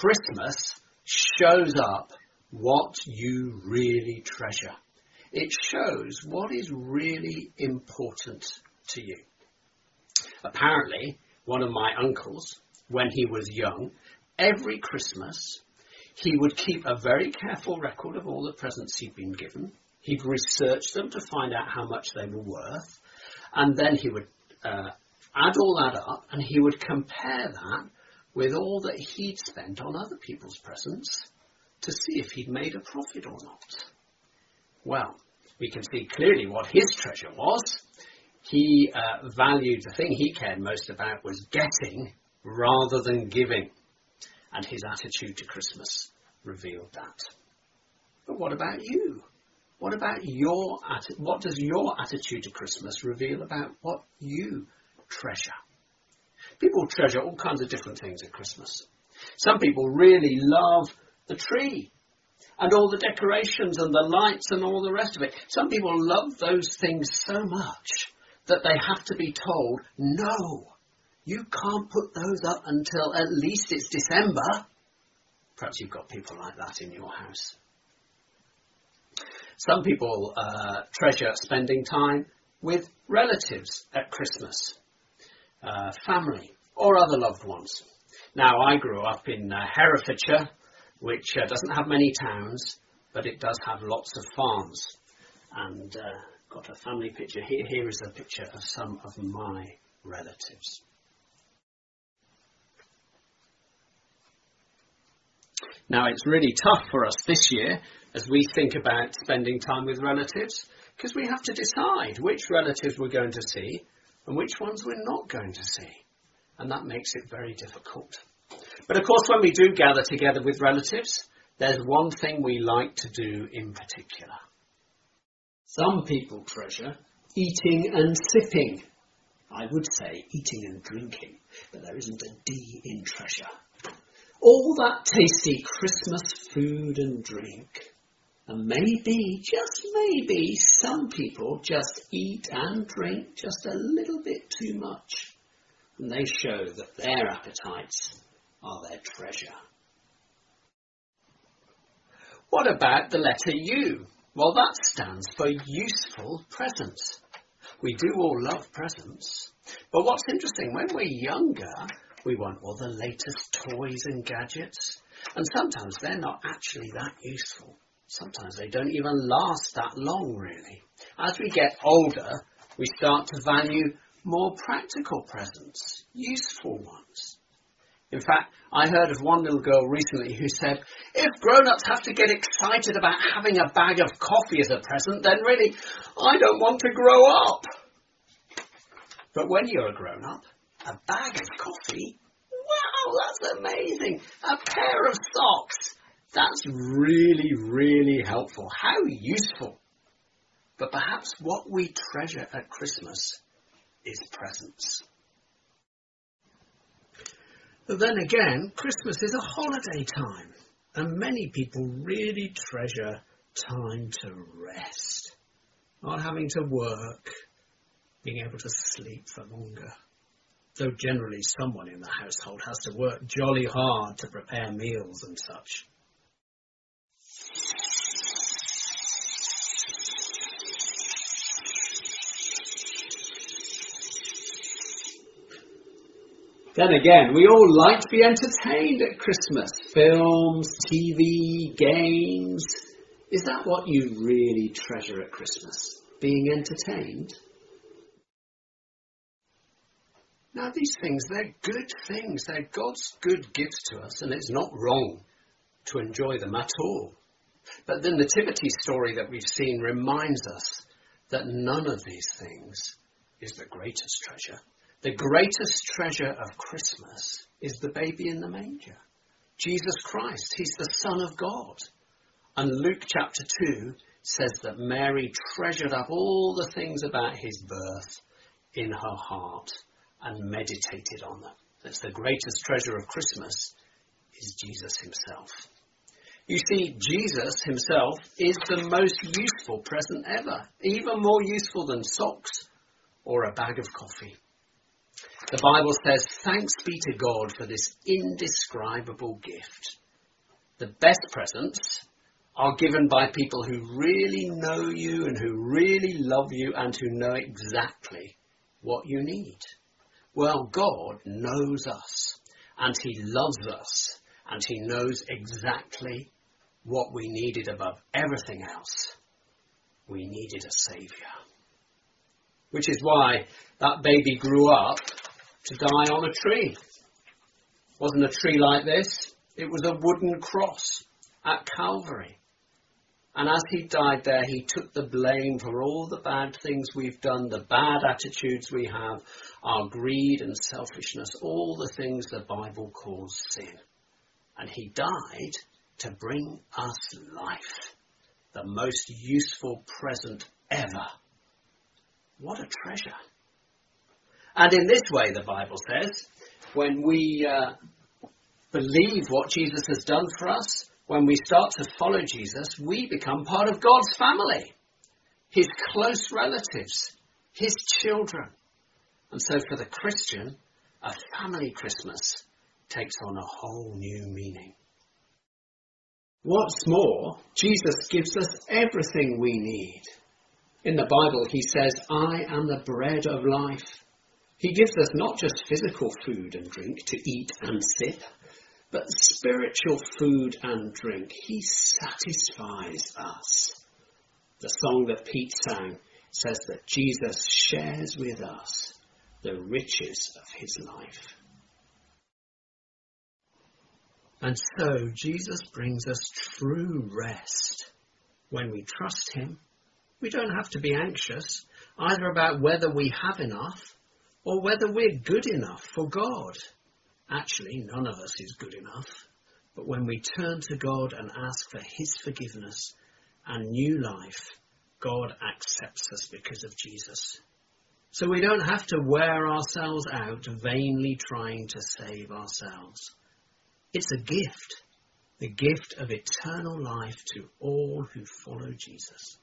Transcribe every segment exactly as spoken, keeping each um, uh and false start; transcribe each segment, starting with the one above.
Christmas shows up what you really treasure. It shows what is really important to you. Apparently, one of my uncles, when he was young, every Christmas, he would keep a very careful record of all the presents he'd been given. He'd research them to find out how much they were worth. And then he would uh, add all that up, and he would compare that with all that he'd spent on other people's presents to see if he'd made a profit or not. Well, we can see clearly what his treasure was. He uh, valued, the thing he cared most about was getting rather than giving. And his attitude to Christmas revealed that. But what about you? What about your atti- what does your attitude to Christmas reveal about what you treasure? People treasure all kinds of different things at Christmas. Some people really love the tree and all the decorations and the lights and all the rest of it. Some people love those things so much that they have to be told, no, you can't put those up until at least it's December. Perhaps you've got people like that in your house. Some people uh, treasure spending time with relatives at Christmas, uh, family or other loved ones. Now, I grew up in uh, Herefordshire, which uh, doesn't have many towns, but it does have lots of farms. And uh, got a family picture here. Here is a picture of some of my relatives. Now, it's really tough for us this year as we think about spending time with relatives, because we have to decide which relatives we're going to see and which ones we're not going to see. And that makes it very difficult. But of course, when we do gather together with relatives, there's one thing we like to do in particular. Some people treasure eating and sipping. I would say eating and drinking, but there isn't a D in treasure. All that tasty Christmas food and drink. And maybe, just maybe, some people just eat and drink just a little bit too much. And they show that their appetites are their treasure. What about the letter U? Well, that stands for useful presents. We do all love presents. But what's interesting, when we're younger, we want all the latest toys and gadgets. And sometimes they're not actually that useful. Sometimes they don't even last that long, really. As we get older, we start to value more practical presents, useful ones. In fact, I heard of one little girl recently who said, if grown-ups have to get excited about having a bag of coffee as a present, then really, I don't want to grow up. But when you're a grown-up, a bag of coffee? Wow, that's amazing. A pair of socks? That's really, really helpful. How useful. But perhaps what we treasure at Christmas is presents. But then again, Christmas is a holiday time, and many people really treasure time to rest, not having to work, being able to sleep for longer. Though generally someone in the household has to work jolly hard to prepare meals and such. Then again, we all like to be entertained at Christmas. Films, T V, games. Is that what you really treasure at Christmas? Being entertained? Now, these things, they're good things. They're God's good gifts to us, and it's not wrong to enjoy them at all. But the nativity story that we've seen reminds us that none of these things is the greatest treasure. The greatest treasure of Christmas is the baby in the manger, Jesus Christ. He's the Son of God. And Luke chapter two says that Mary treasured up all the things about his birth in her heart and meditated on them. That's the greatest treasure of Christmas is Jesus himself. You see, Jesus himself is the most useful present ever, even more useful than socks or a bag of coffee. The Bible says, thanks be to God for this indescribable gift. The best presents are given by people who really know you and who really love you and who know exactly what you need. Well, God knows us and he loves us and he knows exactly what we needed above everything else. We needed a saviour. Which is why that baby grew up to die on a tree. It wasn't a tree like this. It was a wooden cross at Calvary. And as he died there, he took the blame for all the bad things we've done, the bad attitudes we have, our greed and selfishness, all the things the Bible calls sin. And he died to bring us life, the most useful present ever. What a treasure. And in this way, the Bible says, when we uh, believe what Jesus has done for us, when we start to follow Jesus, we become part of God's family, his close relatives, his children. And so for the Christian, a family Christmas takes on a whole new meaning. What's more, Jesus gives us everything we need. In the Bible, he says, I am the bread of life. He gives us not just physical food and drink to eat and sip, but spiritual food and drink. He satisfies us. The song that Pete sang says that Jesus shares with us the riches of his life. And so Jesus brings us true rest. When we trust him, we don't have to be anxious either about whether we have enough or whether we're good enough for God. Actually, none of us is good enough. But when we turn to God and ask for his forgiveness and new life, God accepts us because of Jesus. So we don't have to wear ourselves out vainly trying to save ourselves. It's a gift, the gift of eternal life to all who follow Jesus.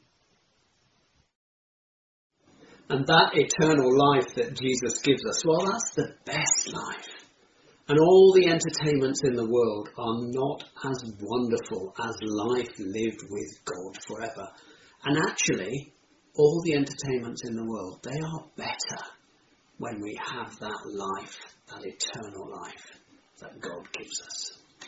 And that eternal life that Jesus gives us, well, that's the best life. And all the entertainments in the world are not as wonderful as life lived with God forever. And actually, all the entertainments in the world, they are better when we have that life, that eternal life that God gives us.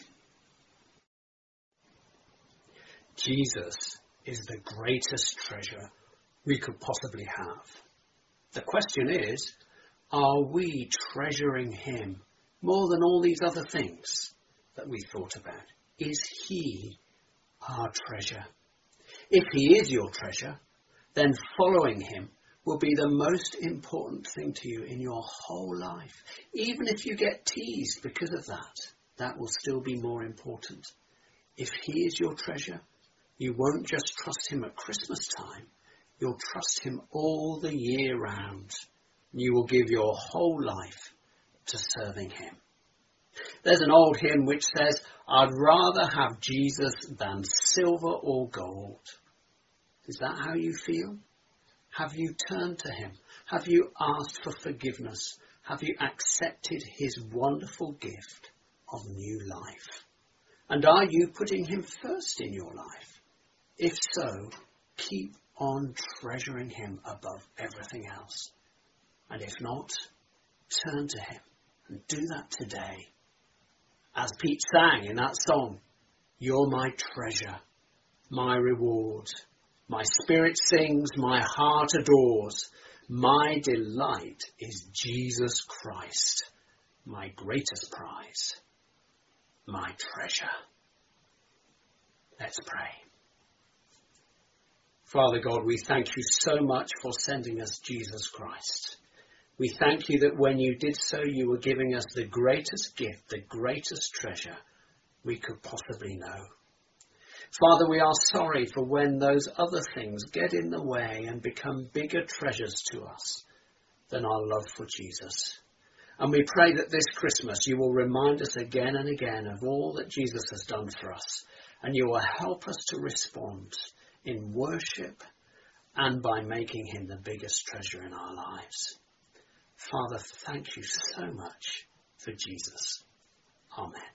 Jesus is the greatest treasure we could possibly have. The question is, are we treasuring him more than all these other things that we thought about? Is he our treasure? If he is your treasure, then following him will be the most important thing to you in your whole life. Even if you get teased because of that, that will still be more important. If he is your treasure, you won't just trust him at Christmas time. You'll trust him all the year round. You will give your whole life to serving him. There's an old hymn which says, I'd rather have Jesus than silver or gold. Is that how you feel? Have you turned to him? Have you asked for forgiveness? Have you accepted his wonderful gift of new life? And are you putting him first in your life? If so, keep on treasuring him above everything else. And if not, turn to him and do that today. As Pete sang in that song, you're my treasure, my reward. My spirit sings, my heart adores. My delight is Jesus Christ, my greatest prize, my treasure. Let's pray. Father God, we thank you so much for sending us Jesus Christ. We thank you that when you did so, you were giving us the greatest gift, the greatest treasure we could possibly know. Father, we are sorry for when those other things get in the way and become bigger treasures to us than our love for Jesus. And we pray that this Christmas you will remind us again and again of all that Jesus has done for us, and you will help us to respond in worship and by making him the biggest treasure in our lives. Father, thank you so much for Jesus. Amen.